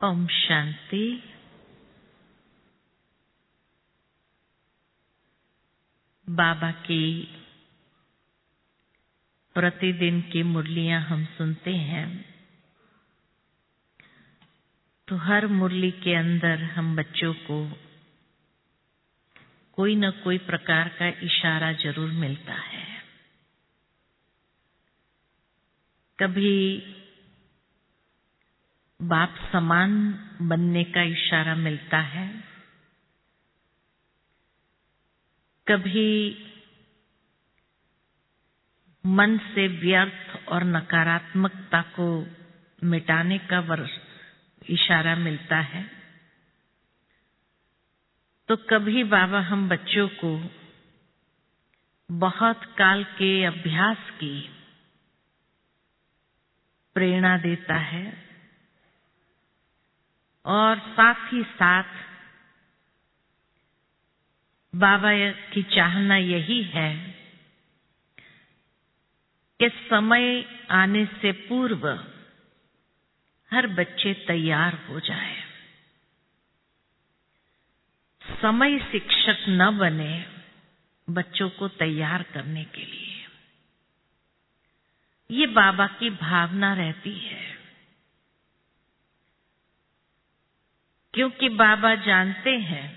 ओम शांति। बाबा की प्रतिदिन की मुरलियां हम सुनते हैं, तो हर मुरली के अंदर हम बच्चों को कोई न कोई प्रकार का इशारा जरूर मिलता है। कभी बाप समान बनने का इशारा मिलता है, कभी मन से व्यर्थ और नकारात्मकता को मिटाने का इशारा मिलता है, तो कभी बाबा हम बच्चों को बहुत काल के अभ्यास की प्रेरणा देता है और साथ ही साथ बाबा की चाहना यही है कि समय आने से पूर्व हर बच्चे तैयार हो जाए। समय शिक्षक न बने बच्चों को तैयार करने के लिए, ये बाबा की भावना रहती है। क्योंकि बाबा जानते हैं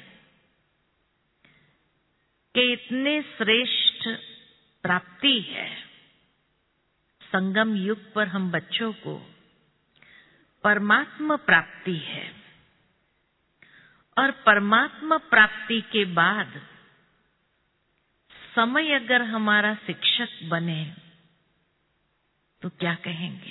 कि इतने श्रेष्ठ प्राप्ति है, संगम युग पर हम बच्चों को परमात्मा प्राप्ति है, और परमात्मा प्राप्ति के बाद समय अगर हमारा शिक्षक बने तो क्या कहेंगे।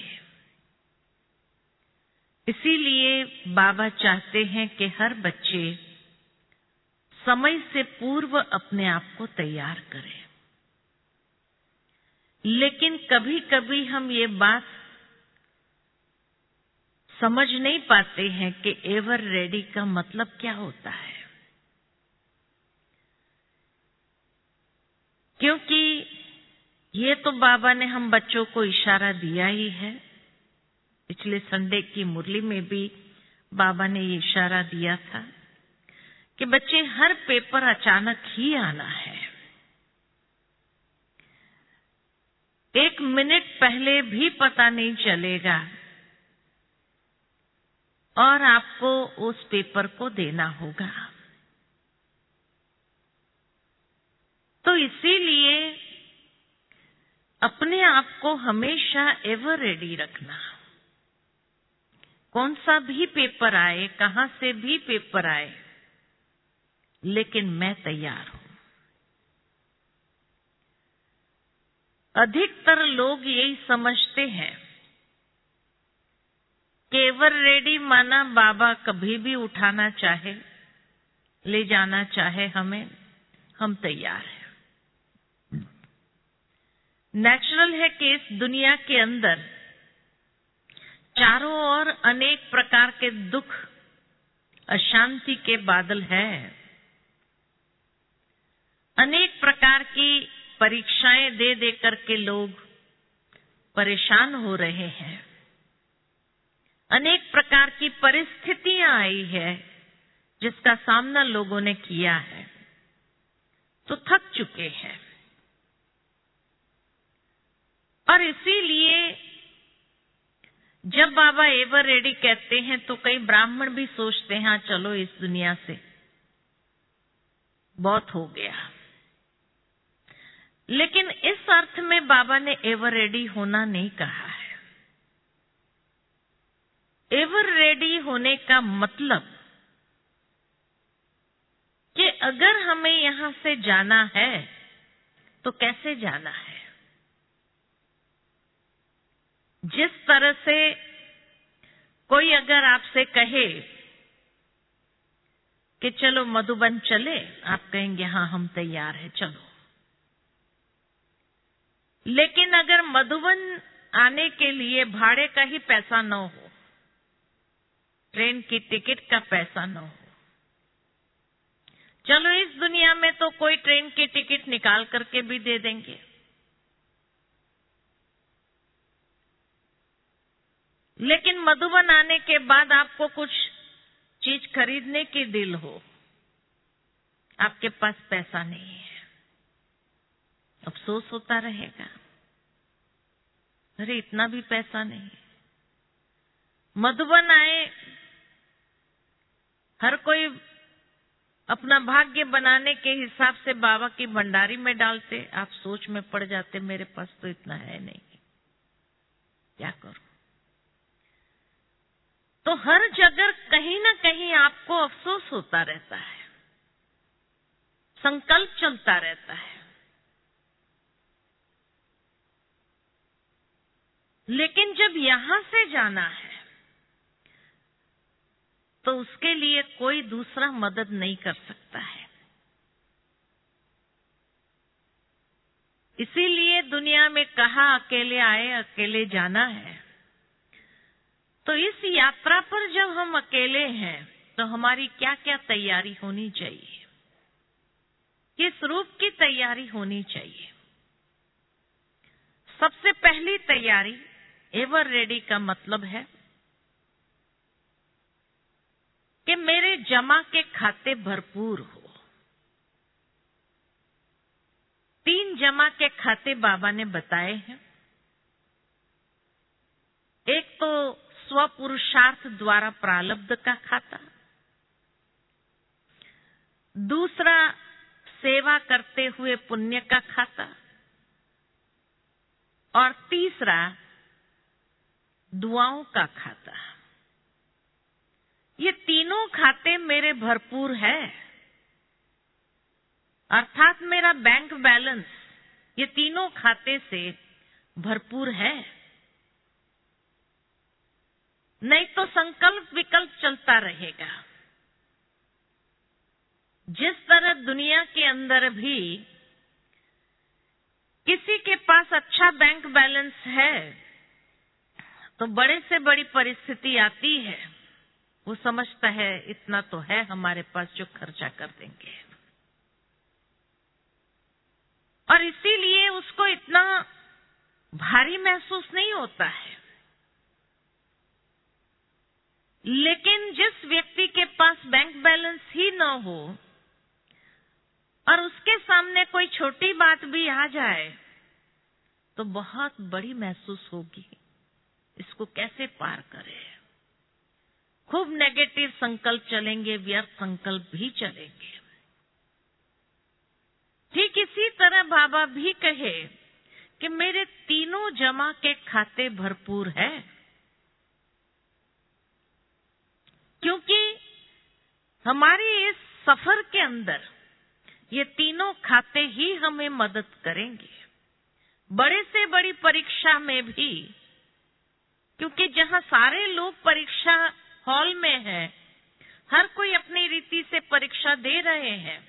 इसीलिए बाबा चाहते हैं कि हर बच्चे समय से पूर्व अपने आप को तैयार करें। लेकिन कभी कभी हम ये बात समझ नहीं पाते हैं कि एवर रेडी का मतलब क्या होता है। क्योंकि ये तो बाबा ने हम बच्चों को इशारा दिया ही है। पिछले संडे की मुरली में भी बाबा ने ये इशारा दिया था कि बच्चे हर पेपर अचानक ही आना है। 1 मिनट पहले भी पता नहीं चलेगा और आपको उस पेपर को देना होगा। तो इसीलिए अपने आप को हमेशा एवर रेडी रखना। कौन सा भी पेपर आए, कहां से भी पेपर आए, लेकिन मैं तैयार हूं। अधिकतर लोग यही समझते हैं कि एवर रेडी माना बाबा कभी भी उठाना चाहे, ले जाना चाहे हमें, हम तैयार हैं। नेचुरल है कि इस दुनिया के अंदर चारों ओर अनेक प्रकार के दुख, अशांति के बादल हैं। अनेक प्रकार की परीक्षाएं दे दे करके लोग परेशान हो रहे हैं। अनेक प्रकार की परिस्थितियां आई है जिसका सामना लोगों ने किया है, तो थक चुके हैं। और इसीलिए जब बाबा एवर रेडी कहते हैं तो कई ब्राह्मण भी सोचते हैं हाँ चलो इस दुनिया से बहुत हो गया। लेकिन इस अर्थ में बाबा ने एवर रेडी होना नहीं कहा है। एवर रेडी होने का मतलब कि अगर हमें यहां से जाना है तो कैसे जाना है। जिस तरह से कोई अगर आपसे कहे कि चलो मधुबन चले, आप कहेंगे हाँ हम तैयार हैं, चलो। लेकिन अगर मधुबन आने के लिए भाड़े का ही पैसा न हो, ट्रेन की टिकट का पैसा न हो, चलो इस दुनिया में तो कोई ट्रेन की टिकट निकाल करके भी दे देंगे, लेकिन मधुबन आने के बाद आपको कुछ चीज खरीदने की डील हो, आपके पास पैसा नहीं है, अफसोस होता रहेगा, अरे इतना भी पैसा नहीं। मधुबन आए, हर कोई अपना भाग्य बनाने के हिसाब से बाबा की भंडारी में डालते, आप सोच में पड़ जाते मेरे पास तो इतना है नहीं, क्या करूं। तो हर जगह कहीं ना कहीं आपको अफसोस होता रहता है, संकल्प चलता रहता है, लेकिन जब यहां से जाना है तो उसके लिए कोई दूसरा मदद नहीं कर सकता है। इसीलिए दुनिया में कहा अकेले आए अकेले जाना है। तो इस यात्रा पर जब हम अकेले हैं तो हमारी क्या क्या तैयारी होनी चाहिए, किस रूप की तैयारी होनी चाहिए। सबसे पहली तैयारी एवर रेडी का मतलब है कि मेरे जमा के खाते भरपूर हो। 3 जमा के खाते बाबा ने बताए हैं। एक तो स्वपुरुषार्थ द्वारा प्रारब्ध का खाता, दूसरा सेवा करते हुए पुण्य का खाता, और तीसरा दुआओं का खाता। ये तीनों खाते मेरे भरपूर है, अर्थात मेरा बैंक बैलेंस ये तीनों खाते से भरपूर है। नहीं तो संकल्प विकल्प चलता रहेगा। जिस तरह दुनिया के अंदर भी किसी के पास अच्छा बैंक बैलेंस है तो बड़े से बड़ी परिस्थिति आती है, वो समझता है इतना तो है हमारे पास जो खर्चा कर देंगे, और इसीलिए उसको इतना भारी महसूस नहीं होता है। लेकिन जिस व्यक्ति के पास बैंक बैलेंस ही न हो और उसके सामने कोई छोटी बात भी आ जाए तो बहुत बड़ी महसूस होगी, इसको कैसे पार करें। खूब नेगेटिव संकल्प चलेंगे, व्यर्थ संकल्प भी चलेंगे। ठीक इसी तरह बाबा भी कहे कि मेरे तीनों जमा के खाते भरपूर है, क्योंकि हमारी इस सफर के अंदर ये तीनों खाते ही हमें मदद करेंगे। बड़े से बड़ी परीक्षा में भी, क्योंकि जहां सारे लोग परीक्षा हॉल में हैं, हर कोई अपनी रीति से परीक्षा दे रहे हैं।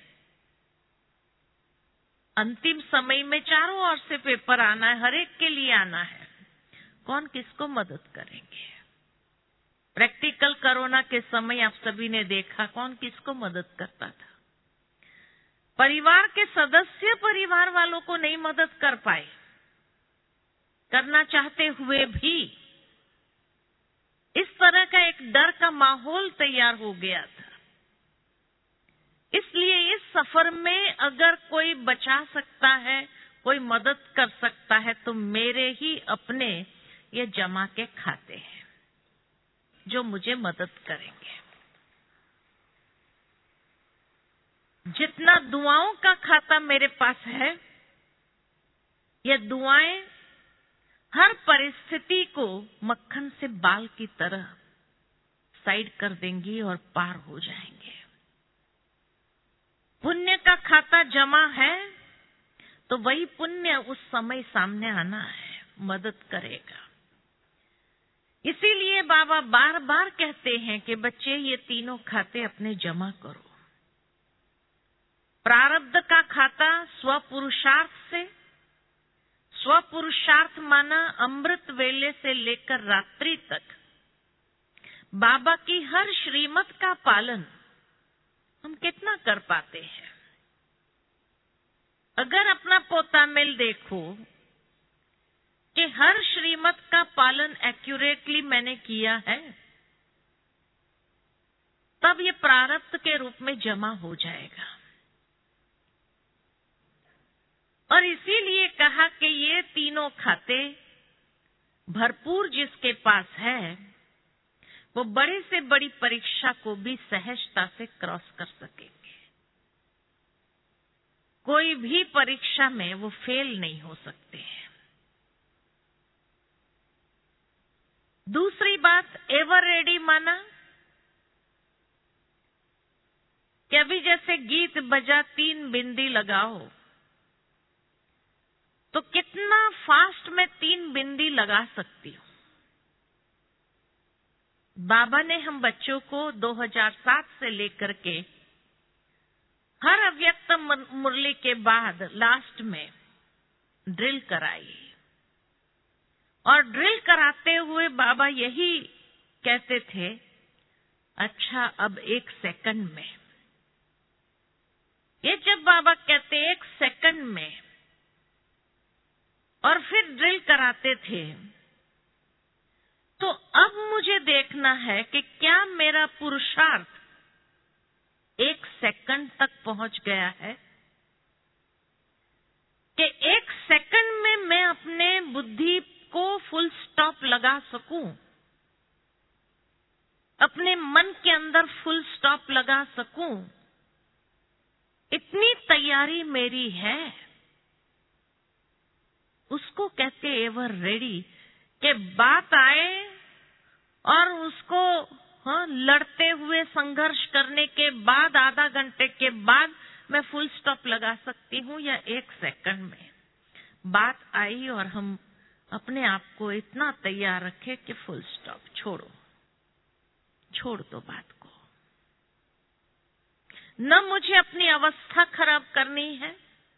अंतिम समय में चारों ओर से पेपर आना है, हर एक के लिए आना है। कौन किसको मदद करेंगे। प्रैक्टिकल कोरोना के समय आप सभी ने देखा कौन किसको मदद करता था। परिवार के सदस्य परिवार वालों को नहीं मदद कर पाए, करना चाहते हुए भी इस तरह का एक डर का माहौल तैयार हो गया था। इसलिए इस सफर में अगर कोई बचा सकता है, कोई मदद कर सकता है, तो मेरे ही अपने ये जमा के खाते हैं जो मुझे मदद करेंगे। जितना दुआओं का खाता मेरे पास है, ये दुआएं हर परिस्थिति को मक्खन से बाल की तरह साइड कर देंगी और पार हो जाएंगे। पुण्य का खाता जमा है तो वही पुण्य उस समय सामने आना है, मदद करेगा। इसीलिए बाबा बार बार कहते हैं कि बच्चे ये तीनों खाते अपने जमा करो। प्रारब्ध का खाता स्वपुरुषार्थ से, स्वपुरुषार्थ माना अमृत वेले से लेकर रात्रि तक बाबा की हर श्रीमत का पालन हम कितना कर पाते हैं। अगर अपना पोता मेल देखो कि हर श्रीमत का पालन एक्यूरेटली मैंने किया है, तब ये प्रारब्ध के रूप में जमा हो जाएगा। और इसीलिए कहा कि ये तीनों खाते भरपूर जिसके पास है, वो बड़े से बड़ी परीक्षा को भी सहजता से क्रॉस कर सकेंगे। कोई भी परीक्षा में वो फेल नहीं हो सकते हैं। दूसरी बात, एवर रेडी माना कि अभी जैसे गीत बजा 3 बिंदी लगाओ, तो कितना फास्ट में 3 बिंदी लगा सकती हूँ। बाबा ने हम बच्चों को 2007 से लेकर के हर अव्यक्त मुरली के बाद लास्ट में ड्रिल कराई, और ड्रिल कराते हुए बाबा यही कहते थे, अच्छा अब 1 सेकंड में। ये जब बाबा कहते 1 सेकंड में, और फिर ड्रिल कराते थे, तो अब मुझे देखना है कि क्या मेरा पुरुषार्थ 1 सेकंड तक पहुंच गया है, कि 1 सेकंड में मैं अपने बुद्धि को फुल स्टॉप लगा सकूं, अपने मन के अंदर फुल स्टॉप लगा सकूं। इतनी तैयारी मेरी है। उसको कहते एवर रेडी, कि बात आए और उसको लड़ते हुए संघर्ष करने के बाद आधा घंटे के बाद मैं फुल स्टॉप लगा सकती हूँ, या 1 सेकंड में बात आई और हम अपने आप को इतना तैयार रखे कि फुल स्टॉप, छोड़ दो बात को। न मुझे अपनी अवस्था खराब करनी है,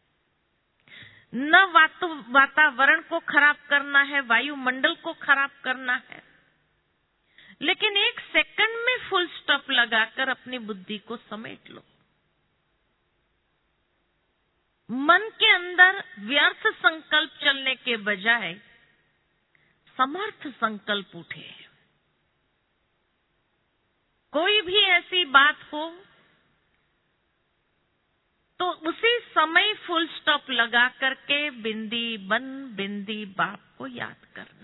न वातावरण को खराब करना है, वायुमंडल को खराब करना है, लेकिन 1 सेकंड में फुल स्टॉप लगाकर अपनी बुद्धि को समेट लो। मन के अंदर व्यर्थ संकल्प चलने के बजाय समर्थ संकल्प उठे। कोई भी ऐसी बात हो तो उसी समय फुल स्टॉप लगा करके बिंदी बन बिंदी बाप को याद करना।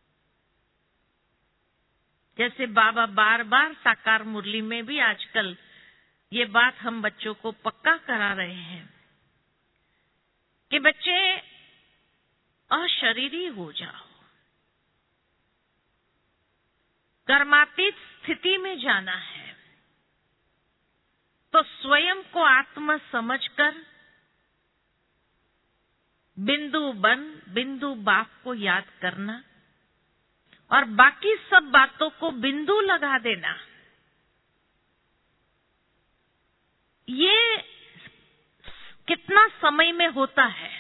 जैसे बाबा बार बार साकार मुरली में भी आजकल ये बात हम बच्चों को पक्का करा रहे हैं कि बच्चे अशरीरी हो जाओ, कर्मातीत स्थिति में जाना है, तो स्वयं को आत्मा समझकर बिंदु बन बिंदु बाप को याद करना और बाकी सब बातों को बिंदु लगा देना। ये कितना समय में होता है।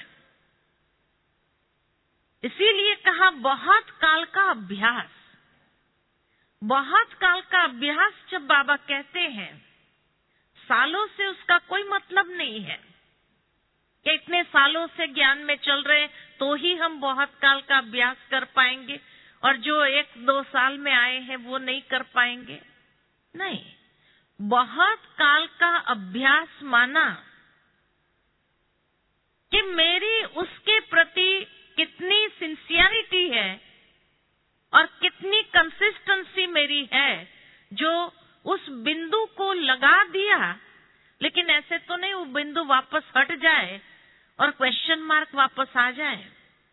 इसीलिए कहा बहुत काल का अभ्यास। बहुत काल का अभ्यास जब बाबा कहते हैं, सालों से उसका कोई मतलब नहीं है कि इतने सालों से ज्ञान में चल रहे तो ही हम बहुत काल का अभ्यास कर पाएंगे और जो 1-2 साल में आए हैं वो नहीं कर पाएंगे। नहीं, बहुत काल का अभ्यास माना कि मेरी उसके प्रति कितनी सिंसियरिटी है और कितनी कंसिस्टेंसी मेरी है, जो उस बिंदु को लगा दिया, लेकिन ऐसे तो नहीं वो बिंदु वापस हट जाए और क्वेश्चन मार्क वापस आ जाए।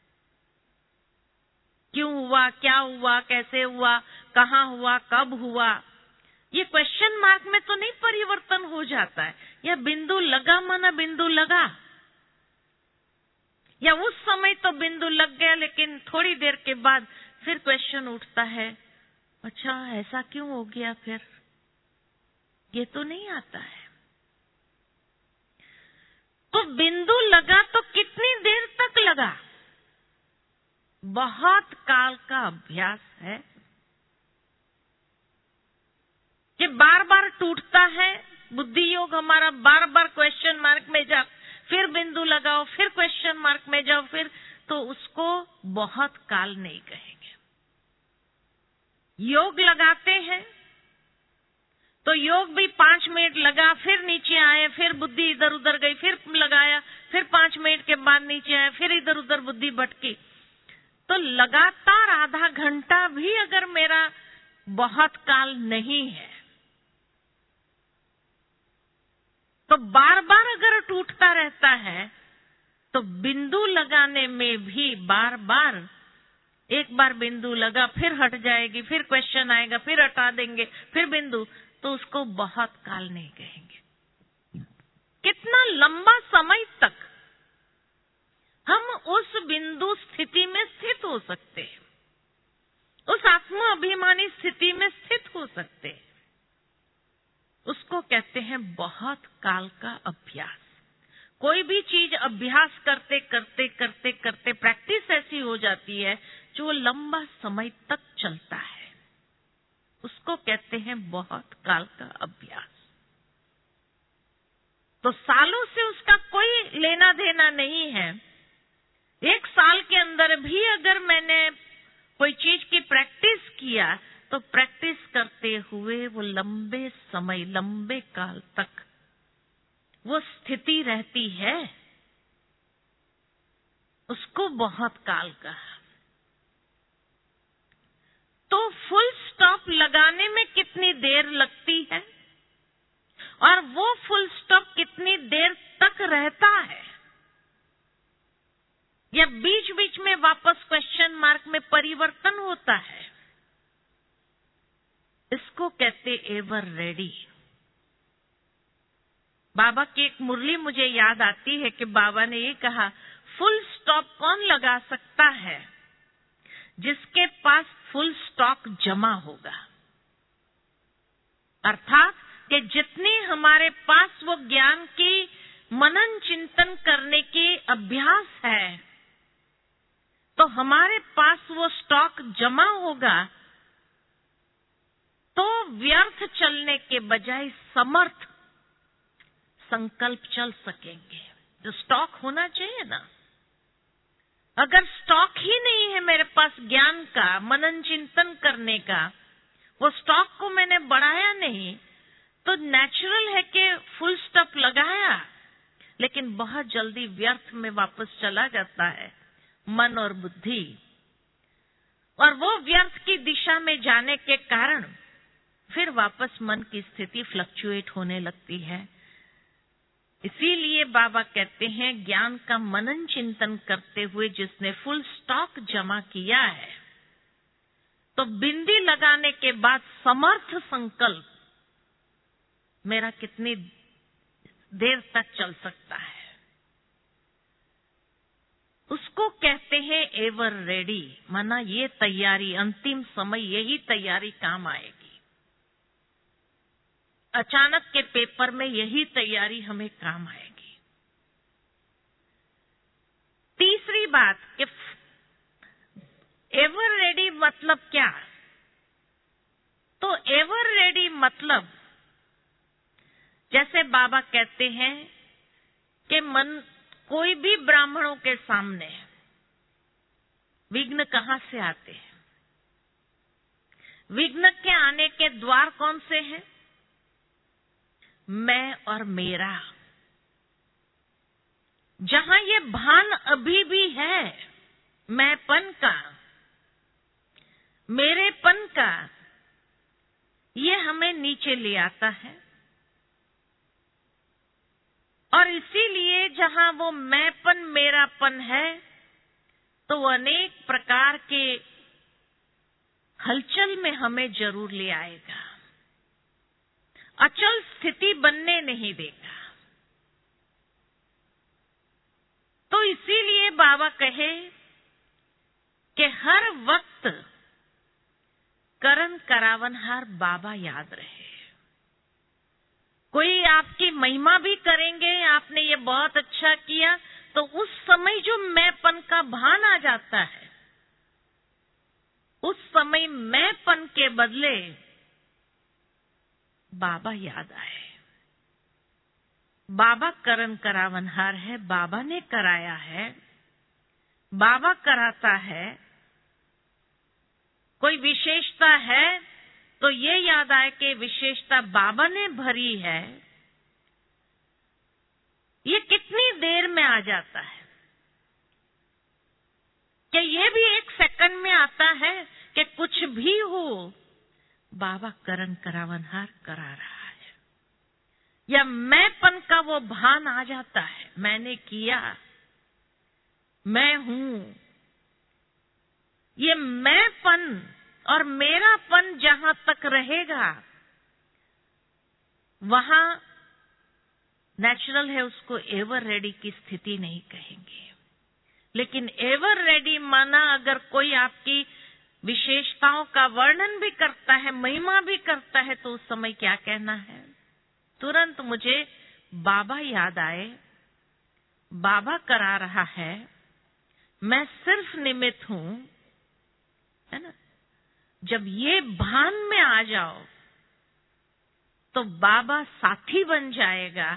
क्यों हुआ, क्या हुआ, कैसे हुआ, कहाँ हुआ, कब हुआ, ये क्वेश्चन मार्क में तो नहीं परिवर्तन हो जाता है। या बिंदु लगा माना बिंदु लगा, या उस समय तो बिंदु लग गया लेकिन थोड़ी देर के बाद फिर क्वेश्चन उठता है, अच्छा ऐसा क्यों हो गया, फिर ये तो नहीं आता है। तो बिंदु लगा तो कितनी देर तक लगा? बहुत काल का अभ्यास है कि बार बार टूटता है बुद्धि योग हमारा, बार बार क्वेश्चन मार्क में जाओ, फिर बिंदु लगाओ, फिर क्वेश्चन मार्क में जाओ, फिर तो उसको बहुत काल नहीं कहेंगे। योग लगाते हैं तो योग भी 5 मिनट लगा, फिर नीचे आए, फिर बुद्धि इधर उधर गई, फिर लगाया, फिर 5 मिनट के बाद नीचे आए, फिर इधर उधर बुद्धि भटकी। तो लगातार आधा घंटा भी अगर मेरा बहुत काल नहीं है, तो बार बार अगर टूटता रहता है, तो बिंदु लगाने में भी बार बार, एक बार बिंदु लगा फिर हट जाएगी, फिर क्वेश्चन आएगा, फिर हटा देंगे, फिर बिंदु, तो उसको बहुत काल नहीं कहेंगे। कितना लंबा समय तक हम उस बिंदु स्थिति में स्थित हो सकते हैं, उस आत्म अभिमानी स्थिति में स्थित हो सकते हैं, उसको कहते हैं बहुत काल का अभ्यास। कोई भी चीज अभ्यास करते करते करते करते प्रैक्टिस ऐसी हो जाती है जो लंबा समय तक चलता है, उसको कहते हैं बहुत काल का अभ्यास। तो सालों से उसका कोई लेना देना नहीं है। 1 साल के अंदर भी अगर मैंने कोई चीज की प्रैक्टिस किया, तो प्रैक्टिस करते हुए वो लंबे समय, लंबे काल तक वो स्थिति रहती है, उसको बहुत काल कहा। तो फुल स्टॉप लगाने में कितनी देर लगती है और वो फुल स्टॉप कितनी देर तक रहता है, या बीच बीच में वापस क्वेश्चन मार्क में परिवर्तन होता है, इसको कहते एवर रेडी। बाबा की एक मुरली मुझे याद आती है कि बाबा ने ये कहा, फुल स्टॉप कौन लगा सकता है? जिसके पास फुल स्टॉक जमा होगा। अर्थात कि जितनी हमारे पास वो ज्ञान की मनन चिंतन करने की अभ्यास है, तो हमारे पास वो स्टॉक जमा होगा, तो व्यर्थ चलने के बजाय समर्थ संकल्प चल सकेंगे। जो स्टॉक होना चाहिए ना, अगर स्टॉक ही नहीं है मेरे पास ज्ञान का, मनन चिंतन करने का, वो स्टॉक को मैंने बढ़ाया नहीं, तो नेचुरल है कि फुल स्टॉप लगाया, लेकिन बहुत जल्दी व्यर्थ में वापस चला जाता है मन और बुद्धि, और वो व्यर्थ की दिशा में जाने के कारण फिर वापस मन की स्थिति फ्लक्चुएट होने लगती है। इसीलिए बाबा कहते हैं, ज्ञान का मनन चिंतन करते हुए जिसने फुल स्टॉक जमा किया है, तो बिंदी लगाने के बाद समर्थ संकल्प मेरा कितनी देर तक चल सकता है, उसको कहते हैं एवर रेडी। माना ये तैयारी, अंतिम समय यही तैयारी काम आएगी। अचानक के पेपर में यही तैयारी हमें काम आएगी। तीसरी बात कि एवर रेडी मतलब क्या? तो एवर रेडी मतलब, जैसे बाबा कहते हैं कि मन, कोई भी ब्राह्मणों के सामने विघ्न कहां से आते हैं? विघ्न के आने के द्वार कौन से हैं? मैं और मेरा। जहां ये भान अभी भी है मैंपन का, मेरेपन का, ये हमें नीचे ले आता है। और इसीलिए जहां वो मैंपन, मेरापन है, तो अनेक प्रकार के हलचल में हमें जरूर ले आएगा, अचल स्थिति बनने नहीं देगा। तो इसीलिए बाबा कहे कि हर वक्त करन करावनहार बाबा याद रहे। कोई आपकी महिमा भी करेंगे, आपने ये बहुत अच्छा किया, तो उस समय जो मैंपन का भान आ जाता है, उस समय मैंपन के बदले बाबा याद आए। बाबा करन करावनहार है, बाबा ने कराया है, बाबा कराता है। कोई विशेषता है तो ये याद आए कि विशेषता बाबा ने भरी है, ये कितनी देर में आ जाता है? क्या ये भी एक सेकंड में आता है कि कुछ भी हो बाबा करण करावनहार करा रहा है, या मैंपन का वो भान आ जाता है, मैंने किया, मैं हूं। ये मैंपन और मेरापन जहां तक रहेगा वहां नेचुरल है, उसको एवर रेडी की स्थिति नहीं कहेंगे। लेकिन एवर रेडी माना अगर कोई आपकी विशेषताओं का वर्णन भी करता है, महिमा भी करता है, तो उस समय क्या कहना है? तुरंत मुझे बाबा याद आए, बाबा करा रहा है, मैं सिर्फ निमित्त हूं, है ना। जब ये भान में आ जाओ तो बाबा साथी बन जाएगा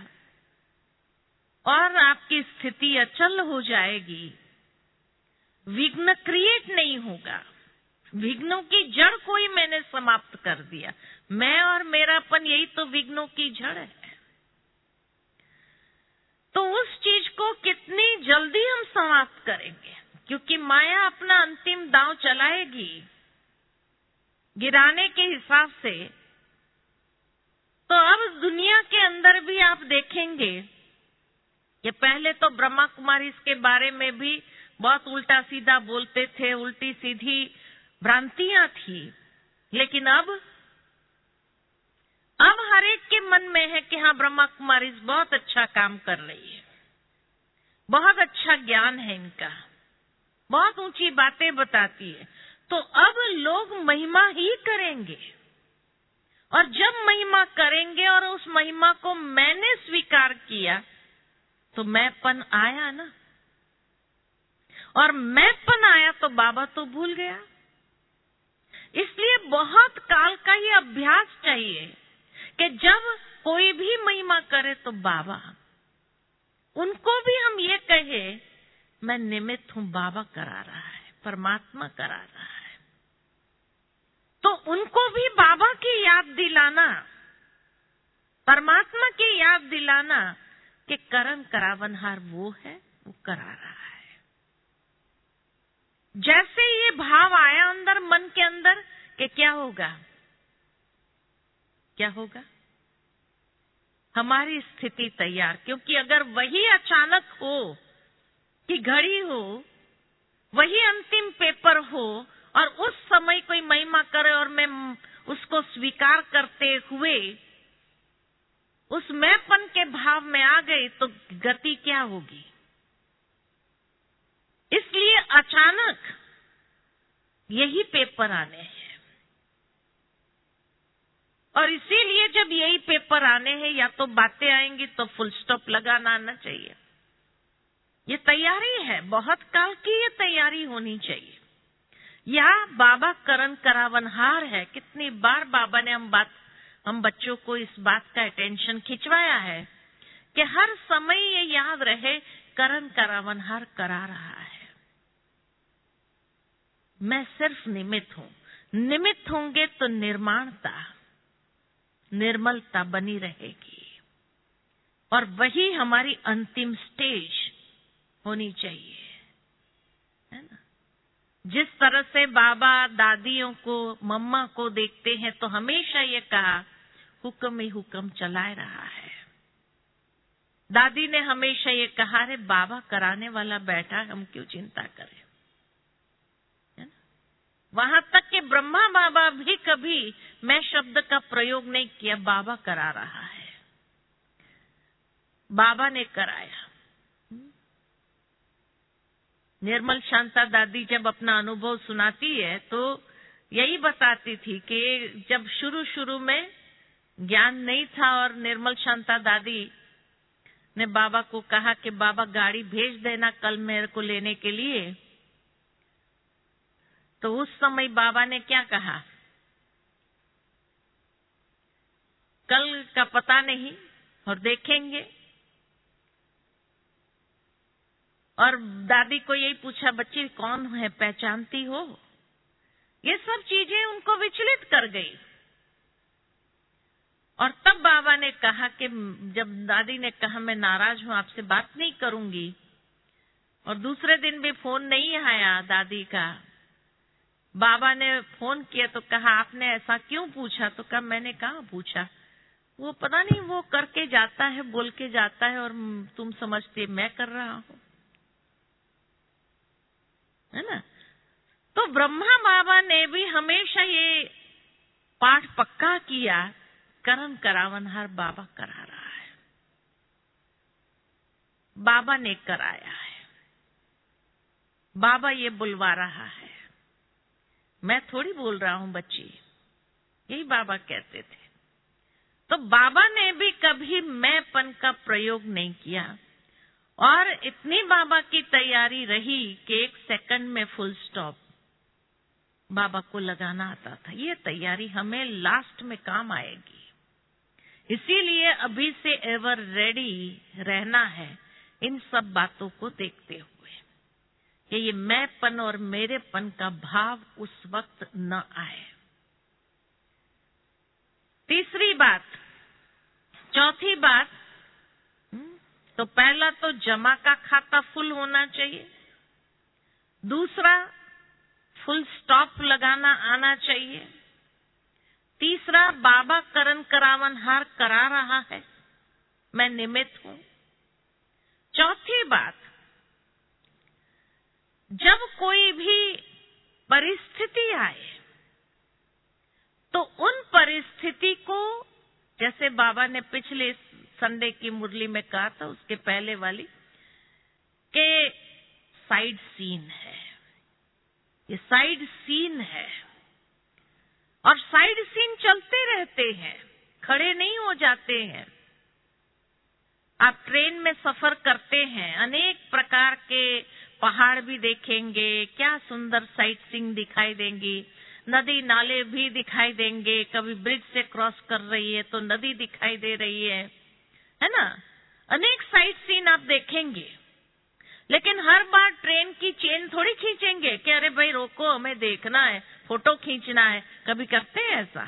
और आपकी स्थिति अचल हो जाएगी। विघ्न क्रिएट नहीं होगा, विघ्नों की जड़ कोई मैंने समाप्त कर दिया। मैं और मेरापन यही तो विघ्नों की जड़ है। तो उस चीज को कितनी जल्दी हम समाप्त करेंगे, क्योंकि माया अपना अंतिम दांव चलाएगी गिराने के हिसाब से। तो अब दुनिया के अंदर भी आप देखेंगे कि पहले तो ब्रह्मा कुमारी इसके बारे में भी बहुत उल्टा सीधा बोलते थे, उल्टी सीधी भ्रांतियां थी, लेकिन अब हर एक के मन में है कि हाँ, ब्रह्मा कुमारी बहुत अच्छा काम कर रही है, बहुत अच्छा ज्ञान है इनका, बहुत ऊंची बातें बताती है। तो अब लोग महिमा ही करेंगे, और जब महिमा करेंगे और उस महिमा को मैंने स्वीकार किया तो मैंपन आया ना, और मैंपन आया तो बाबा तो भूल गया। इसलिए बहुत काल का ये अभ्यास चाहिए कि जब कोई भी महिमा करे तो बाबा, उनको भी हम ये कहे मैं निमित्त हूं, बाबा करा रहा है, परमात्मा करा रहा है। तो उनको भी बाबा की याद दिलाना, परमात्मा की याद दिलाना कि करण करावनहार वो है, वो करा रहा है। जैसे ये भाव आया अंदर, मन के अंदर, कि क्या होगा, क्या होगा? हमारी स्थिति तैयार। क्योंकि अगर वही अचानक हो कि घड़ी हो, वही अंतिम पेपर हो और उस समय कोई महिमा करे और मैं उसको स्वीकार करते हुए उस मैंपन के भाव में आ गई, तो गति क्या होगी? इसलिए अचानक यही पेपर आने हैं, और इसीलिए जब यही पेपर आने हैं, या तो बातें आएंगी तो फुल स्टॉप लगाना आना चाहिए। ये तैयारी है, बहुत काल की ये तैयारी होनी चाहिए। या बाबा करण करावनहार है। कितनी बार बाबा ने हम बच्चों को इस बात का अटेंशन खिंचवाया है कि हर समय ये याद रहे, करण करावनहार करा रहा है, मैं सिर्फ निमित्त हूं। निमित्त होंगे तो निर्माणता, निर्मलता बनी रहेगी, और वही हमारी अंतिम स्टेज होनी चाहिए, है ना। जिस तरह से बाबा दादियों को, मम्मा को देखते हैं तो हमेशा ये कहा, हुक्म ही हुक्म चलाए रहा है। दादी ने हमेशा ये कहा, रे बाबा कराने वाला बैठा, हम क्यों चिंता करें, है ना। वहां तक कि ब्रह्मा बाबा भी कभी मैं शब्द का प्रयोग नहीं किया, बाबा करा रहा है, बाबा ने कराया। निर्मल शांता दादी जब अपना अनुभव सुनाती है तो यही बताती थी कि जब शुरू में ज्ञान नहीं था और निर्मल शांता दादी ने बाबा को कहा कि बाबा गाड़ी भेज देना कल मेरे को लेने के लिए, तो उस समय बाबा ने क्या कहा, कल का पता नहीं और देखेंगे। और दादी को यही पूछा, बच्ची कौन है, पहचानती हो? ये सब चीजें उनको विचलित कर गई। ने कहा कि जब दादी ने कहा मैं नाराज हूं, आपसे बात नहीं करूंगी, और दूसरे दिन भी फोन नहीं आया दादी का, बाबा ने फोन किया तो कहा आपने ऐसा क्यों पूछा? तो कहा मैंने कहाँ पूछा, वो पता नहीं वो करके जाता है, बोल के जाता है, और तुम समझती मैं कर रहा हूं, है ना। तो ब्रह्मा बाबा ने भी हमेशा ये पाठ पक्का किया, करन करावन हर बाबा करा रहा है, बाबा ने कराया है, बाबा ये बुलवा रहा है, मैं थोड़ी बोल रहा हूं बच्ची, यही बाबा कहते थे। तो बाबा ने भी कभी मैंपन का प्रयोग नहीं किया, और इतनी बाबा की तैयारी रही कि 1 सेकंड में फुल स्टॉप बाबा को लगाना आता था। ये तैयारी हमें लास्ट में काम आएगी, इसीलिए अभी से एवर रेडी रहना है इन सब बातों को देखते हुए कि ये मैंपन और मेरेपन का भाव उस वक्त न आए। तीसरी बात, चौथी बात, तो पहला तो जमा का खाता फुल होना चाहिए, दूसरा फुल स्टॉप लगाना आना चाहिए, तीसरा बाबा करन करावन हार करा रहा है, मैं निमित्त हूं। चौथी बात, जब कोई भी परिस्थिति आए तो उन परिस्थिति को, जैसे बाबा ने पिछले संडे की मुरली में कहा था, उसके पहले वाली, के साइड सीन है, ये साइड सीन है, और साइड सीन चलते रहते हैं, खड़े नहीं हो जाते हैं। आप ट्रेन में सफर करते हैं, अनेक प्रकार के पहाड़ भी देखेंगे, क्या सुंदर साइट सीइंग दिखाई देंगी, नदी नाले भी दिखाई देंगे, कभी ब्रिज से क्रॉस कर रही है तो नदी दिखाई दे रही है ना, अनेक साइट सीन आप देखेंगे। लेकिन हर बार ट्रेन की चेन थोड़ी खींचेंगे कि अरे भाई रोको, हमें देखना है, फोटो खींचना है, कभी करते हैं ऐसा?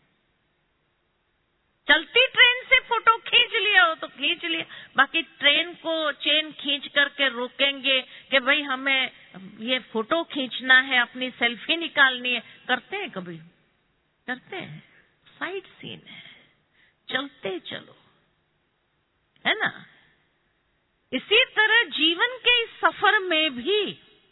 चलती ट्रेन से फोटो खींच लिया हो तो खींच लिया, बाकी ट्रेन को चेन खींच करके रोकेंगे कि भाई हमें ये फोटो खींचना है, अपनी सेल्फी निकालनी है, करते हैं कभी? करते हैं? साइड सीन है, चलते चलो, है ना। इसी तरह जीवन के इस सफर में भी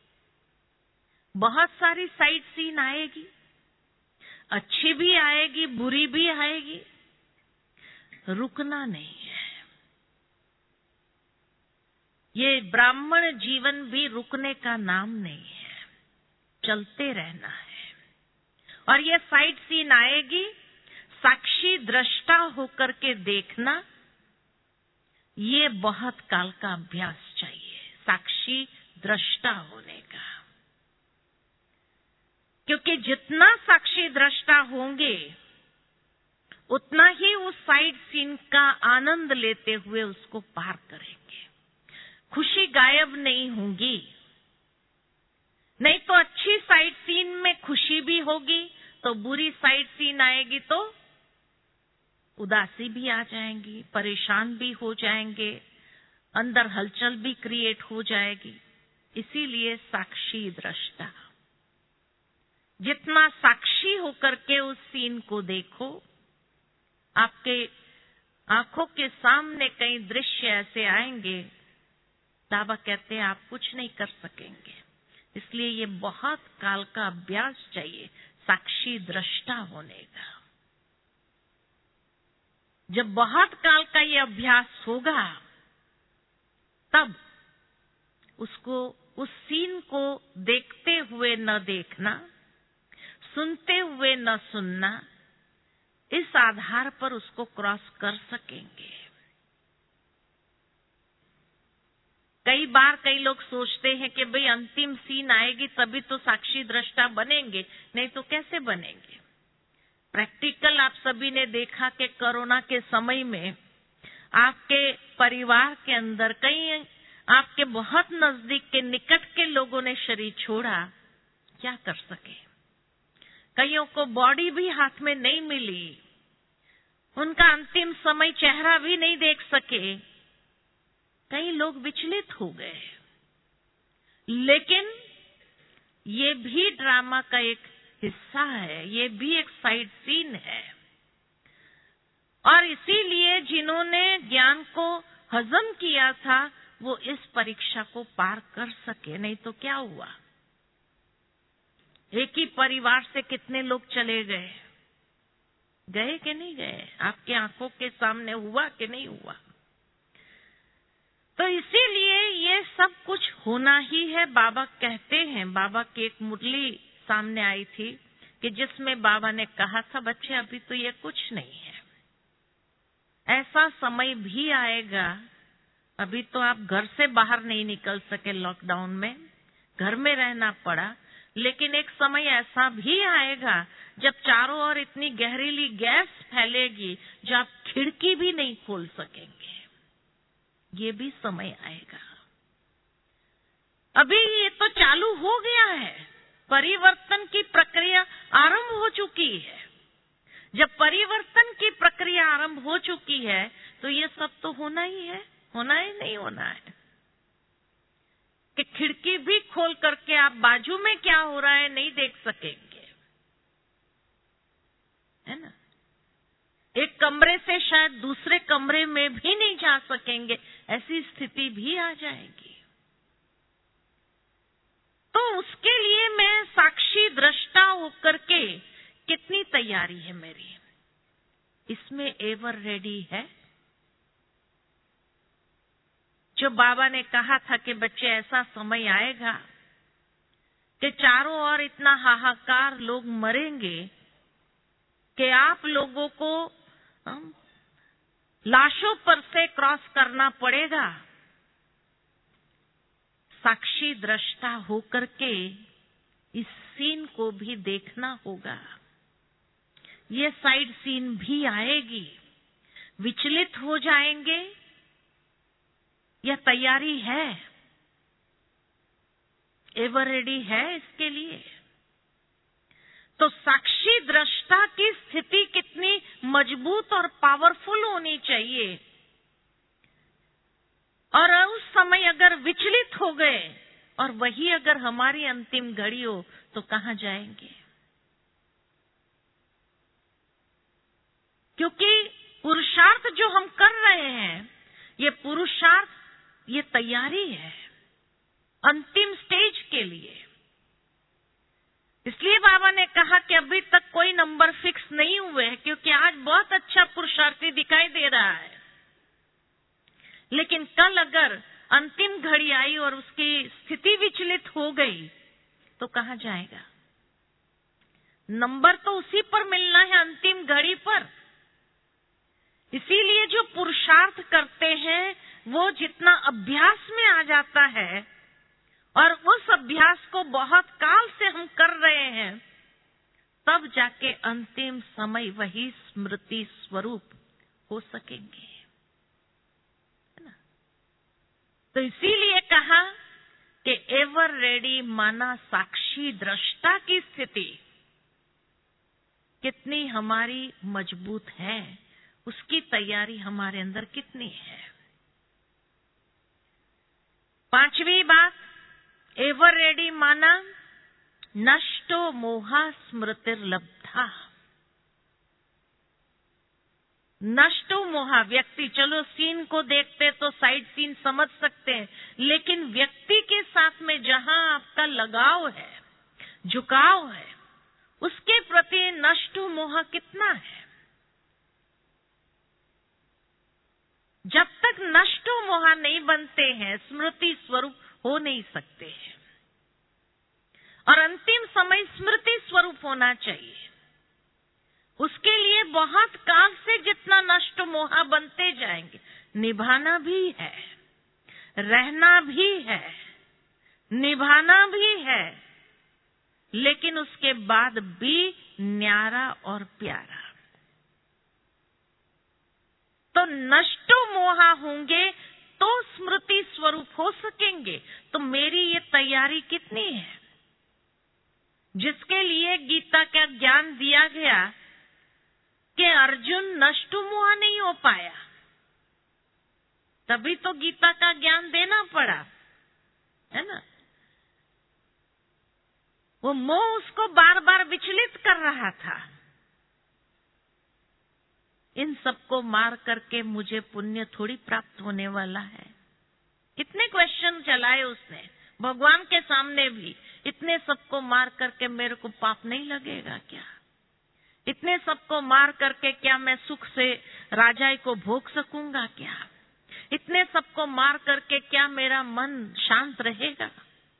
बहुत सारी साइड सीन आएगी, अच्छी भी आएगी, बुरी भी आएगी, रुकना नहीं है। ये ब्राह्मण जीवन भी रुकने का नाम नहीं है, चलते रहना है। और ये साइड सीन आएगी, साक्षी दृष्टा होकर के देखना, ये बहुत काल का अभ्यास चाहिए, साक्षी दृष्टा होने का। क्योंकि जितना साक्षी दृष्टा होंगे उतना ही उस साइड सीन का आनंद लेते हुए उसको पार करेंगे। खुशी गायब नहीं होगी, नहीं तो अच्छी साइड सीन में खुशी भी होगी तो बुरी साइड सीन आएगी तो उदासी भी आ जाएंगी, परेशान भी हो जाएंगे, अंदर हलचल भी क्रिएट हो जाएगी। इसीलिए साक्षी दृष्टा, जितना साक्षी होकर के उस सीन को देखो, आपके आंखों के सामने कई दृश्य ऐसे आएंगे, बाबा कहते हैं आप कुछ नहीं कर सकेंगे। इसलिए ये बहुत काल का अभ्यास चाहिए, साक्षी दृष्टा होने का। जब बहुत काल का ये अभ्यास होगा, तब उसको, उस सीन को देखते हुए न देखना, सुनते हुए न सुनना, इस आधार पर उसको क्रॉस कर सकेंगे। कई बार कई लोग सोचते हैं कि भाई अंतिम सीन आएगी तभी तो साक्षी दृष्टा बनेंगे, नहीं तो कैसे बनेंगे। प्रैक्टिकल आप सभी ने देखा कि कोरोना के समय में आपके परिवार के अंदर कई आपके बहुत नजदीक के निकट के लोगों ने शरीर छोड़ा, क्या कर सके। कईयों को बॉडी भी हाथ में नहीं मिली, उनका अंतिम समय चेहरा भी नहीं देख सके। कई लोग विचलित हो गए, लेकिन ये भी ड्रामा का एक हिस्सा है, ये भी एक साइड सीन है। और इसीलिए जिन्होंने ज्ञान को हजम किया था वो इस परीक्षा को पार कर सके, नहीं तो क्या हुआ? एक ही परिवार से कितने लोग चले गए, गए कि नहीं गए? आपके आंखों के सामने हुआ कि नहीं हुआ? तो इसीलिए ये सब कुछ होना ही है। बाबा कहते हैं, बाबा की एक मुरली सामने आई थी कि जिसमें बाबा ने कहा था, बच्चे अभी तो ये कुछ नहीं है, ऐसा समय भी आएगा। अभी तो आप घर से बाहर नहीं निकल सके, लॉकडाउन में घर में रहना पड़ा, लेकिन एक समय ऐसा भी आएगा जब चारों ओर इतनी जहरीली गैस फैलेगी जो आप खिड़की भी नहीं खोल सकेंगे। ये भी समय आएगा। अभी ये तो चालू हो गया है, परिवर्तन की प्रक्रिया आरंभ हो चुकी है। जब परिवर्तन की प्रक्रिया आरंभ हो चुकी है तो ये सब तो होना ही है, होना है नहीं होना है कि खिड़की भी खोल करके आप बाजू में क्या हो रहा है नहीं देख सकेंगे, है ना? एक कमरे से शायद दूसरे कमरे में भी नहीं जा सकेंगे, ऐसी स्थिति भी आ जाएगी। तो उसके लिए मैं साक्षी दृष्टा होकर के कितनी तैयारी है मेरी, इसमें एवर रेडी है। जो बाबा ने कहा था कि बच्चे ऐसा समय आएगा कि चारों ओर इतना हाहाकार, लोग मरेंगे कि आप लोगों को लाशों पर से क्रॉस करना पड़ेगा। साक्षी दृष्टा होकर के इस सीन को भी देखना होगा। ये साइड सीन भी आएगी, विचलित हो जाएंगे। यह तैयारी है, एवर रेडी है इसके लिए। तो साक्षी दृष्टा की स्थिति कितनी मजबूत और पावरफुल होनी चाहिए। और उस समय अगर विचलित हो गए और वही अगर हमारी अंतिम घड़ी हो तो कहां जाएंगे? क्योंकि पुरुषार्थ जो हम कर रहे हैं, ये पुरुषार्थ, ये तैयारी है अंतिम स्टेज के लिए। इसलिए बाबा ने कहा कि अभी तक कोई नंबर फिक्स नहीं हुए हैं, क्योंकि आज बहुत अच्छा पुरुषार्थी दिखाई दे रहा है, लेकिन कल अगर अंतिम घड़ी आई और उसकी स्थिति विचलित हो गई तो कहां जाएगा? नंबर तो उसी पर मिलना है, अंतिम घड़ी पर। इसीलिए जो पुरुषार्थ करते हैं वो जितना अभ्यास में आ जाता है और उस अभ्यास को बहुत काल से हम कर रहे हैं, तब जाके अंतिम समय वही स्मृति स्वरूप हो सकेंगे, है ना? तो इसीलिए कहा कि एवर रेडी माना साक्षी दृष्टा की स्थिति कितनी हमारी मजबूत है, उसकी तैयारी हमारे अंदर कितनी है। पांचवी बात, एवर रेडी माना नष्टो मोहा स्मृतिर्लब्धा। नष्टो मोहा, व्यक्ति, चलो सीन को देखते तो साइड सीन समझ सकते हैं, लेकिन व्यक्ति के साथ में जहां आपका लगाव है, झुकाव है, उसके प्रति नष्टो मोहा कितना है? जब तक नष्टो मोहा नहीं बनते हैं, स्मृति स्वरूप हो नहीं सकते हैं। और अंतिम समय स्मृति स्वरूप होना चाहिए। उसके लिए बहुत काल से जितना नष्ट मोहा बनते जाएंगे, निभाना भी है, रहना भी है, निभाना भी है, लेकिन उसके बाद भी न्यारा और प्यारा। तो नष्टो मोहा होंगे तो स्मृति स्वरूप हो सकेंगे। तो मेरी ये तैयारी कितनी है, जिसके लिए गीता का ज्ञान दिया गया कि अर्जुन नष्टोमोह नहीं हो पाया, तभी तो गीता का ज्ञान देना पड़ा, है ना। वो मोह उसको बार बार विचलित कर रहा था। इन सबको मार करके मुझे पुण्य थोड़ी प्राप्त होने वाला है। कितने क्वेश्चन चलाए उसने भगवान के सामने भी। इतने सबको मार करके मेरे को पाप नहीं लगेगा क्या? इतने सबको मार करके क्या मैं सुख से राजाई को भोग सकूंगा क्या? इतने सबको मार करके क्या मेरा मन शांत रहेगा?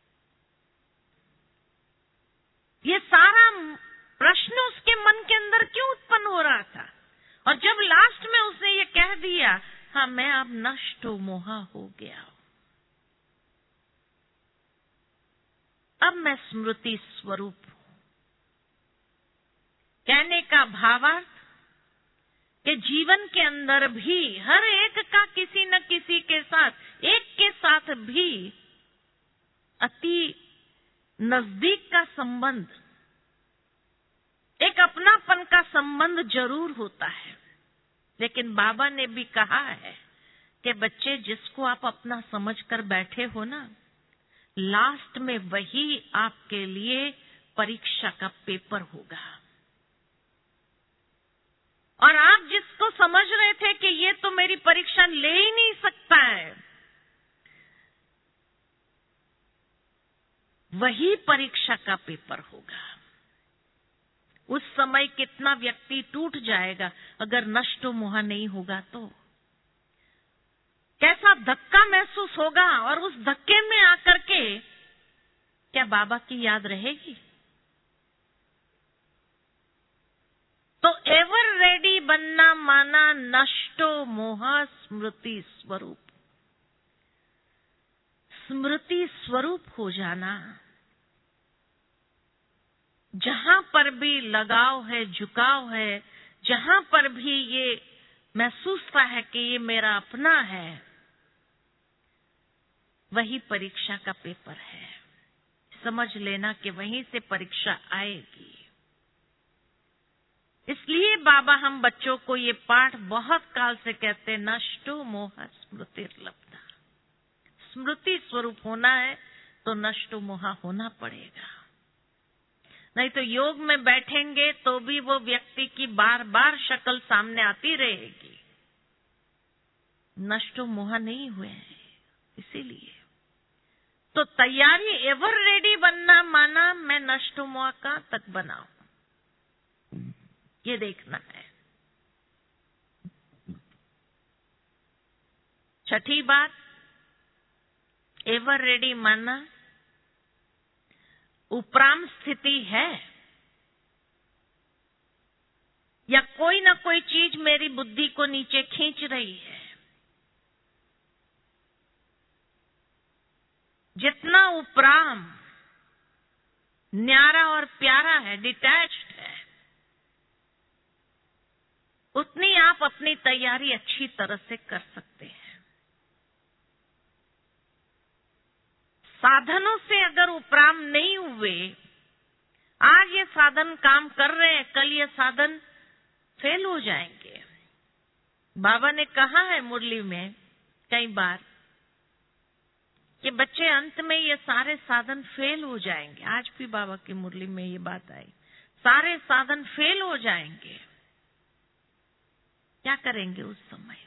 ये सारा प्रश्न उसके मन के अंदर क्यों उत्पन्न हो रहा था? और जब लास्ट में उसने ये कह दिया, हाँ मैं अब नष्टो मोहा हो गया, अब मैं स्मृति स्वरूप हूं। कहने का भावार्थ कि जीवन के अंदर भी हर एक का किसी न किसी के साथ, एक के साथ भी अति नजदीक का संबंध, एक अपनापन का संबंध जरूर होता है। लेकिन बाबा ने भी कहा है कि बच्चे, जिसको आप अपना समझकर बैठे हो ना, लास्ट में वही आपके लिए परीक्षा का पेपर होगा। और आप जिसको समझ रहे थे कि ये तो मेरी परीक्षा ले ही नहीं सकता है, वही परीक्षा का पेपर होगा। उस समय कितना व्यक्ति टूट जाएगा अगर नष्टो मोह नहीं होगा तो। कैसा धक्का महसूस होगा, और उस धक्के में आकर के क्या बाबा की याद रहेगी? तो एवर रेडी बनना माना नष्टो मोह स्मृति स्वरूप। स्मृति स्वरूप हो जाना। जहां पर भी लगाव है, झुकाव है, जहां पर भी ये महसूस होता है कि ये मेरा अपना है, वही परीक्षा का पेपर है। समझ लेना कि वहीं से परीक्षा आएगी। इसलिए बाबा हम बच्चों को ये पाठ बहुत काल से कहते हैं, नष्टो मोह स्मृतिर्लब्धा। स्मृति स्वरूप होना है तो नष्टो मोह होना पड़ेगा। नहीं तो योग में बैठेंगे तो भी वो व्यक्ति की बार बार शक्ल सामने आती रहेगी। नष्टो मोह नहीं हुए हैं। इसीलिए तो तैयारी, एवर रेडी बनना माना मैं नष्टो मोह कहां तक बनाऊं, ये देखना है। छठी बात, एवर रेडी माना उपराम स्थिति है या कोई ना कोई चीज मेरी बुद्धि को नीचे खींच रही है। जितना उपराम न्यारा और प्यारा है, डिटैच्ड है, उतनी आप अपनी तैयारी अच्छी तरह से कर सकते हैं। साधनों से अगर उपराम नहीं हुए, आज ये साधन काम कर रहे हैं, कल ये साधन फेल हो जाएंगे। बाबा ने कहा है मुरली में कई बार कि बच्चे अंत में ये सारे साधन फेल हो जाएंगे। आज भी बाबा की मुरली में ये बात आई, सारे साधन फेल हो जाएंगे। क्या करेंगे उस समय?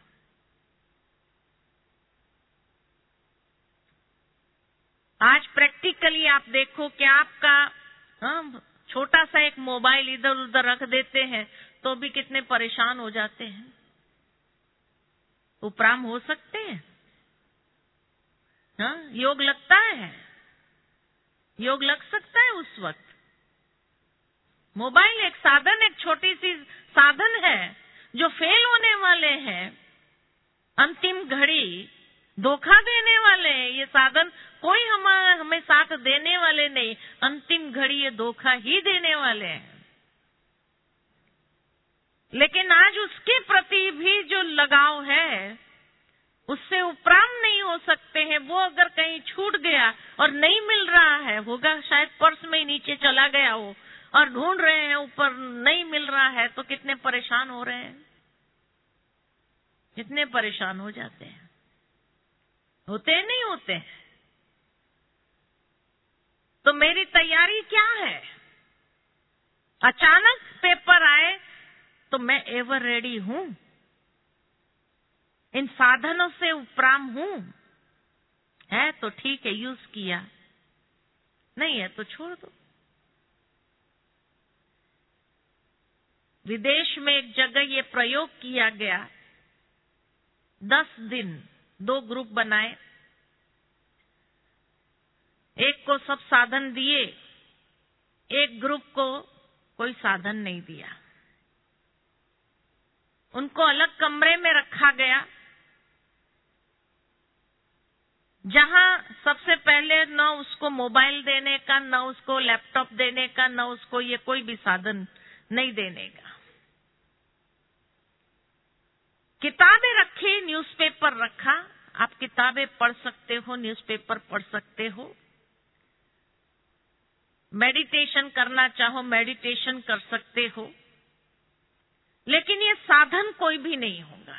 आज प्रैक्टिकली आप देखो कि आपका छोटा सा एक मोबाइल इधर उधर रख देते हैं तो भी कितने परेशान हो जाते हैं। उपराम हो सकते हैं? हाँ, योग लगता है, योग लग सकता है उस वक्त। मोबाइल एक साधन, एक छोटी सी साधन है जो फेल होने वाले हैं। अंतिम घड़ी धोखा देने वाले हैं ये साधन। कोई हमें साथ देने वाले नहीं, अंतिम घड़ी ये धोखा ही देने वाले हैं। लेकिन आज उसके प्रति भी जो लगाव है, उससे उपराम नहीं हो सकते हैं। वो अगर कहीं छूट गया और नहीं मिल रहा है, होगा शायद पर्स में ही नीचे चला गया हो, और ढूंढ रहे हैं, ऊपर नहीं मिल रहा है, तो कितने परेशान हो रहे हैं, कितने परेशान हो जाते हैं, होते नहीं होते। तो मेरी तैयारी क्या है? अचानक पेपर आए तो मैं एवर रेडी हूं, इन साधनों से उपराम हूं। है तो ठीक है, यूज किया, नहीं है तो छोड़ दो। विदेश में एक जगह ये प्रयोग किया गया, 10 दिन 2 ग्रुप बनाए, एक को सब साधन दिए, एक ग्रुप को कोई साधन नहीं दिया। उनको अलग कमरे में रखा गया, जहां सबसे पहले न उसको मोबाइल देने का, न उसको लैपटॉप देने का, न उसको ये कोई भी साधन नहीं देने का। किताबें रखी, न्यूज़पेपर रखा, आप किताबें पढ़ सकते हो, न्यूज़पेपर पढ़ सकते हो, मेडिटेशन करना चाहो मेडिटेशन कर सकते हो, लेकिन ये साधन कोई भी नहीं होगा।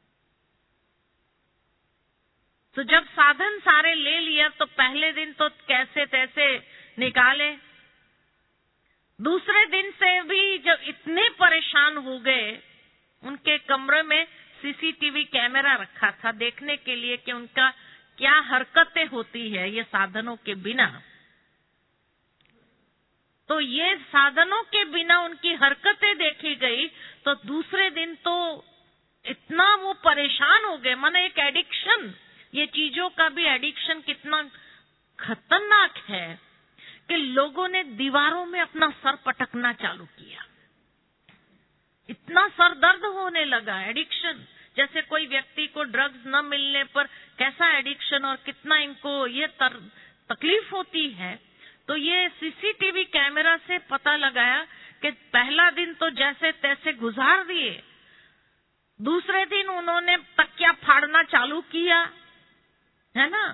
तो जब साधन सारे ले लिया तो पहले दिन तो कैसे तैसे निकाले, दूसरे दिन से भी जब इतने परेशान हो गए, उनके कमरे में सीसीटीवी कैमरा रखा था देखने के लिए कि उनका क्या हरकतें होती है ये साधनों के बिना। तो ये साधनों के बिना उनकी हरकतें देखी गई, तो दूसरे दिन तो इतना वो परेशान हो गए। माने एक एडिक्शन, ये चीजों का भी एडिक्शन कितना खतरनाक है कि लोगों ने दीवारों में अपना सर पटकना चालू किया, इतना सर दर्द होने लगा। एडिक्शन, जैसे कोई व्यक्ति को ड्रग्स न मिलने पर कैसा एडिक्शन और कितना इनको ये तकलीफ होती है, तो ये सीसीटीवी कैमरा से पता लगाया कि पहला दिन तो जैसे तैसे गुजार दिए, दूसरे दिन उन्होंने तकिया फाड़ना चालू किया, है ना,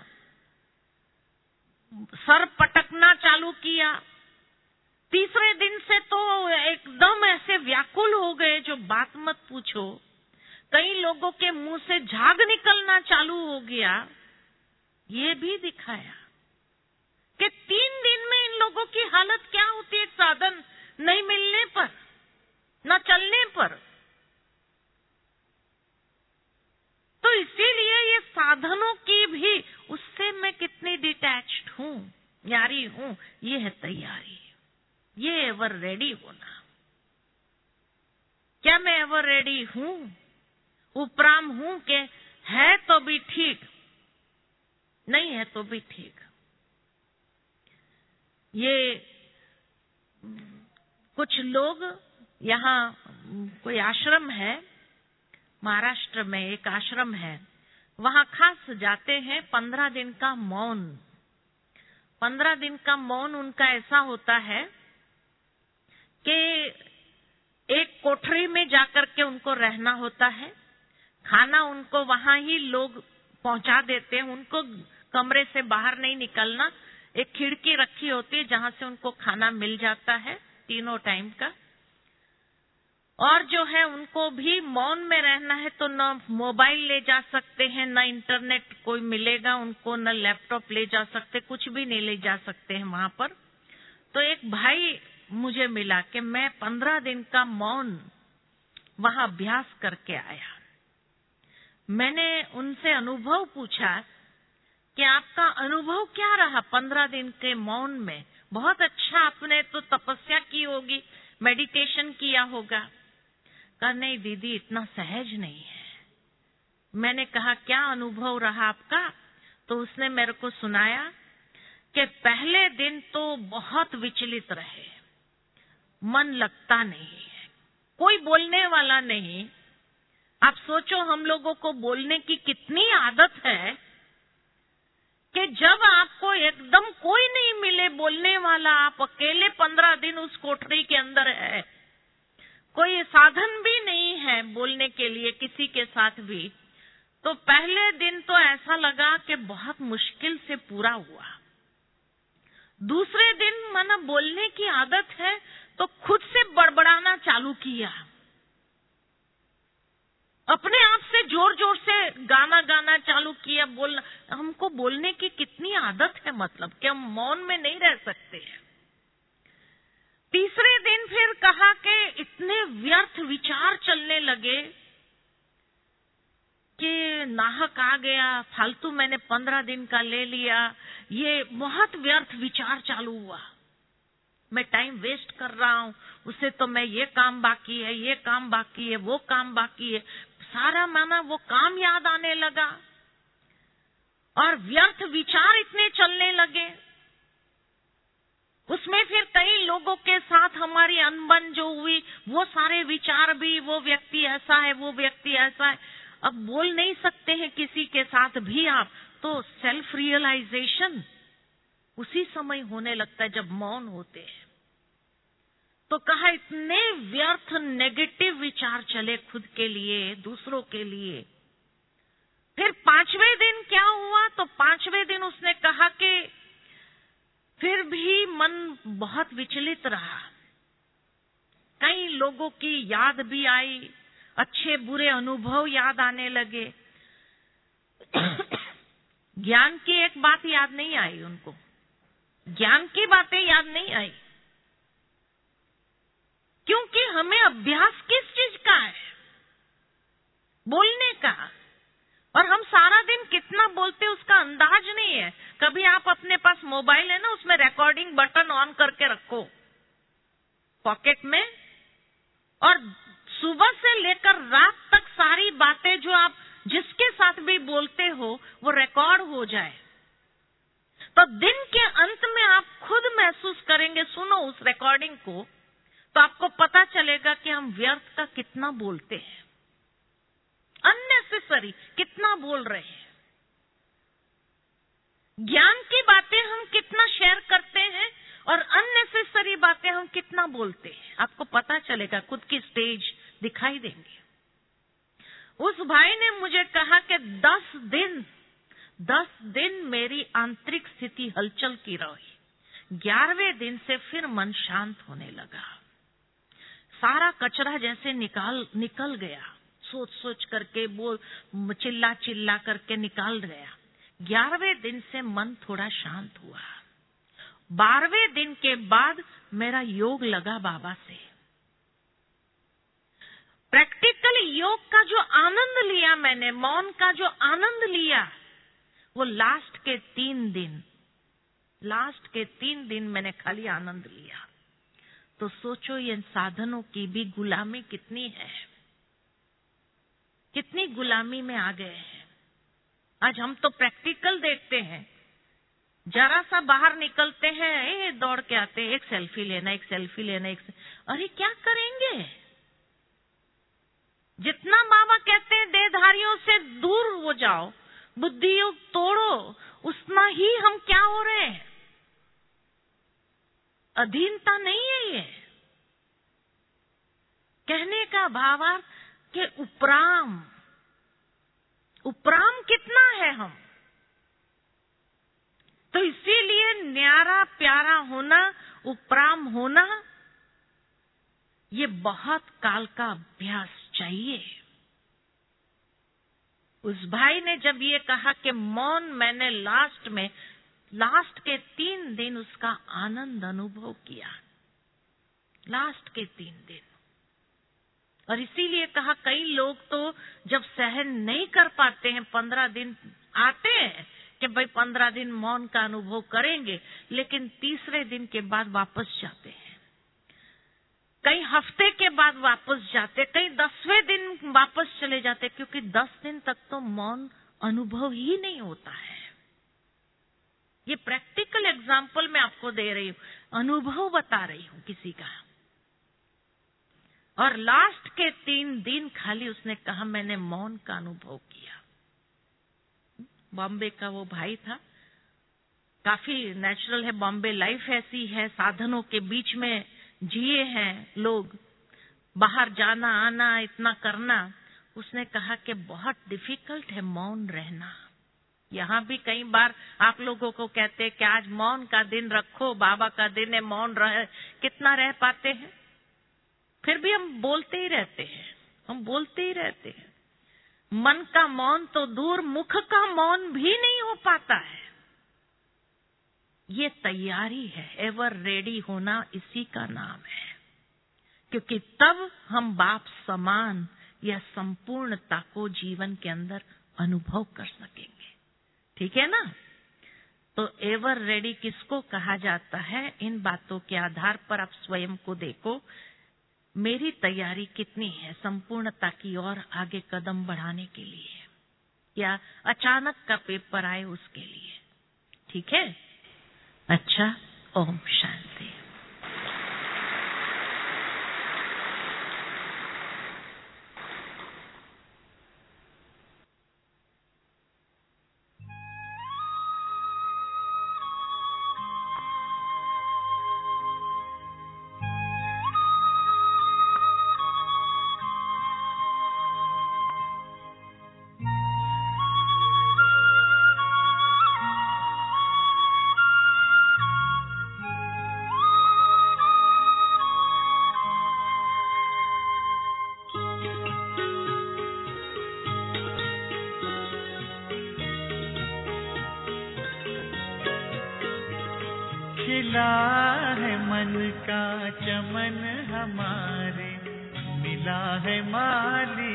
सर पटकना चालू किया। तीसरे दिन से तो एकदम ऐसे व्याकुल हो गए, जो बात मत पूछो। कई लोगों के मुंह से झाग निकलना चालू हो गया। ये भी दिखाया कि 3 दिन में इन लोगों की हालत क्या होती है साधन नहीं मिलने पर, न चलने पर। तो इसीलिए ये साधनों की भी, उससे मैं कितनी डिटैच्ड हूं, यारी हूं, ये है तैयारी, ये एवर रेडी होना। क्या मैं एवर रेडी हूं, उपराम हूं कि है तो भी ठीक, नहीं है तो भी ठीक। ये कुछ लोग, यहाँ कोई आश्रम है, महाराष्ट्र में एक आश्रम है, वहां खास जाते हैं 15 दिन का मौन। 15 दिन का मौन उनका ऐसा होता है कि एक कोठरी में जाकर के उनको रहना होता है, खाना उनको वहां ही लोग पहुंचा देते हैं, उनको कमरे से बाहर नहीं निकलना। एक खिड़की रखी होती है जहां से उनको खाना मिल जाता है 3 टाइम का। और जो है उनको भी मौन में रहना है, तो न मोबाइल ले जा सकते हैं, न इंटरनेट कोई मिलेगा उनको, न लैपटॉप ले जा सकते, कुछ भी नहीं ले जा सकते हैं वहां पर। तो एक भाई मुझे मिला कि मैं 15 दिन का मौन वहां अभ्यास करके आया। मैंने उनसे अनुभव पूछा कि आपका अनुभव क्या रहा 15 दिन के मौन में? बहुत अच्छा, आपने तो तपस्या की होगी, मेडिटेशन किया होगा। कहा नहीं दीदी, इतना सहज नहीं है। मैंने कहा क्या अनुभव रहा आपका? तो उसने मेरे को सुनाया कि पहले दिन तो बहुत विचलित रहे, मन लगता नहीं है, कोई बोलने वाला नहीं। आप सोचो हम लोगों को बोलने की कितनी आदत है कि जब आपको एकदम कोई नहीं मिले बोलने वाला, आप अकेले 15 दिन उस कोठरी के अंदर है, कोई साधन भी नहीं है बोलने के लिए किसी के साथ भी, तो पहले दिन तो ऐसा लगा कि बहुत मुश्किल से पूरा हुआ। दूसरे दिन माना बोलने की आदत है तो खुद से बड़बड़ाना चालू किया, अपने आप से जोर जोर से गाना गाना चालू किया, बोलना। हमको बोलने की कितनी आदत है, मतलब कि हम मौन में नहीं रह सकते हैं। तीसरे दिन फिर कहा कि इतने व्यर्थ विचार चलने लगे कि नाहक आ गया, फालतू मैंने 15 दिन का ले लिया, ये बहुत व्यर्थ विचार चालू हुआ, मैं टाइम वेस्ट कर रहा हूँ, उससे तो मैं ये काम बाकी है, ये काम बाकी है, वो काम बाकी है, सारा माना वो काम याद आने लगा और व्यर्थ विचार इतने चलने लगे। उसमें फिर कई लोगों के साथ हमारी अनबन जो हुई, वो सारे विचार भी, वो व्यक्ति ऐसा है, वो व्यक्ति ऐसा है, अब बोल नहीं सकते हैं किसी के साथ भी आप, तो सेल्फ रियलाइजेशन उसी समय होने लगता है जब मौन होते हैं। तो कहा इतने व्यर्थ नेगेटिव विचार चले खुद के लिए, दूसरों के लिए। फिर 5वें दिन क्या हुआ, तो 5वें दिन उसने कहा कि फिर भी मन बहुत विचलित रहा, कई लोगों की याद भी आई, अच्छे बुरे अनुभव याद आने लगे। ज्ञान की एक बात याद नहीं आई उनको, ज्ञान की बातें याद नहीं आई, क्योंकि हमें अभ्यास किस चीज का है, बोलने का, और हम सारा दिन कितना बोलते उसका अंदाज नहीं है। कभी आप अपने पास मोबाइल है ना, उसमें रिकॉर्डिंग बटन ऑन करके रखो पॉकेट में, और सुबह से लेकर रात तक सारी बातें जो आप जिसके साथ भी बोलते हो वो रिकॉर्ड हो जाए, तो दिन के अंत में आप खुद महसूस करेंगे, सुनो उस रिकॉर्डिंग को, तो आपको पता चलेगा कि हम व्यर्थ का कितना बोलते हैं, अननेसेसरी कितना बोल रहे हैं। ज्ञान की बातें हम कितना शेयर करते हैं और अननेसेसरी बातें हम कितना बोलते हैं, आपको पता चलेगा, खुद की स्टेज दिखाई देंगे। उस भाई ने मुझे कहा कि 10 दिन मेरी आंतरिक स्थिति हलचल की रही, 11वें दिन से फिर मन शांत होने लगा, सारा कचरा जैसे निकल गया, सोच सोच करके, बोल चिल्ला चिल्ला करके निकाल गया। 11वें दिन से मन थोड़ा शांत हुआ। 12वें दिन के बाद मेरा योग लगा बाबा से। प्रैक्टिकल योग का जो आनंद लिया मैंने, मौन का जो आनंद लिया, वो लास्ट के 3 दिन मैंने खाली आनंद लिया। तो सोचो ये साधनों की भी गुलामी कितनी है, कितनी गुलामी में आ गए हैं। आज हम तो प्रैक्टिकल देखते हैं, जरा सा बाहर निकलते हैं, दौड़ के आते हैं, एक सेल्फी लेना, अरे क्या करेंगे? जितना बाबा कहते हैं देहधारियों से दूर हो जाओ, बुद्धि योग तोड़ो, उतना ही हम क्या हो रहे हैं? अधीनता नहीं है ये। कहने का भावार्थ कि उपराम कितना है हम। तो इसीलिए न्यारा प्यारा होना, उपराम होना, ये बहुत काल का अभ्यास चाहिए। उस भाई ने जब ये कहा कि मौन, मैंने लास्ट के 3 दिन उसका आनंद अनुभव किया, लास्ट के 3 दिन। और इसीलिए कहा कई लोग तो जब सहन नहीं कर पाते हैं, 15 दिन आते हैं कि भाई 15 दिन मौन का अनुभव करेंगे, लेकिन तीसरे दिन के बाद वापस जाते हैं, कई हफ्ते के बाद वापस जाते, कई 10वें दिन वापस चले जाते, क्योंकि 10 दिन तक तो मौन अनुभव ही नहीं होता है। ये प्रैक्टिकल एग्जाम्पल मैं आपको दे रही हूँ, अनुभव बता रही हूँ किसी का। और लास्ट के 3 दिन खाली उसने कहा मैंने मौन का अनुभव किया। बॉम्बे का वो भाई था, काफी नेचुरल है, बॉम्बे लाइफ ऐसी है, साधनों के बीच में जिए हैं लोग, बाहर जाना आना इतना करना। उसने कहा कि बहुत डिफिकल्ट है मौन रहना, यहाँ भी कई बार आप लोगों को कहते हैं कि आज मौन का दिन रखो, बाबा का दिन है, मौन रहे। कितना रह पाते हैं? फिर भी हम बोलते ही रहते हैं, हम बोलते ही रहते हैं। मन का मौन तो दूर, मुख का मौन भी नहीं हो पाता है। ये तैयारी है, एवर रेडी होना, इसी का नाम है। क्योंकि तब हम बाप समान या संपूर्णता को जीवन के अंदर अनुभव कर सकेंगे। ठीक है ना? तो एवर रेडी किसको कहा जाता है? इन बातों के आधार पर आप स्वयं को देखो, मेरी तैयारी कितनी है संपूर्णता की ओर आगे कदम बढ़ाने के लिए, या अचानक का पेपर आए उसके लिए। ठीक है? अच्छा, ओम शांति। खिला है मन का चमन हमारे, मिला है माली